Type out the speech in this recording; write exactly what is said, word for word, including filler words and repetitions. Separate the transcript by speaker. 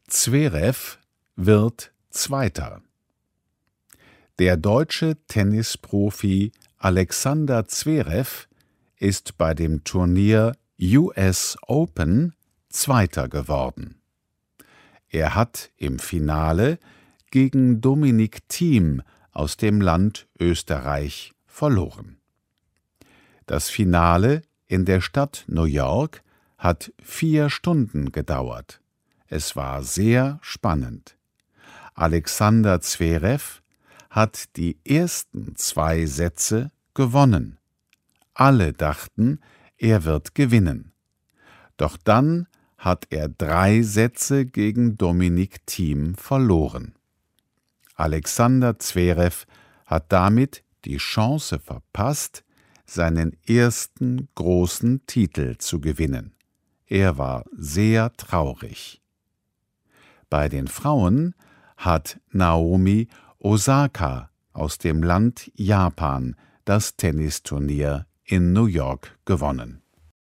Speaker 1: Zverev wird Zweiter. Der deutsche Tennisprofi Alexander Zverev ist bei dem Turnier U S Open Zweiter geworden. Er hat im Finale gegen Dominic Thiem aus dem Land Österreich verloren. Das Finale in der Stadt New York hat vier Stunden gedauert. Es war sehr spannend. Alexander Zverev hat die ersten zwei Sätze gewonnen. Alle dachten, er wird gewinnen. Doch dann hat er drei Sätze gegen Dominic Thiem verloren. Alexander Zverev hat damit die Chance verpasst, seinen ersten großen Titel zu gewinnen. Er war sehr traurig. Bei den Frauen hat Naomi Osaka aus dem Land Japan das Tennisturnier in New York gewonnen.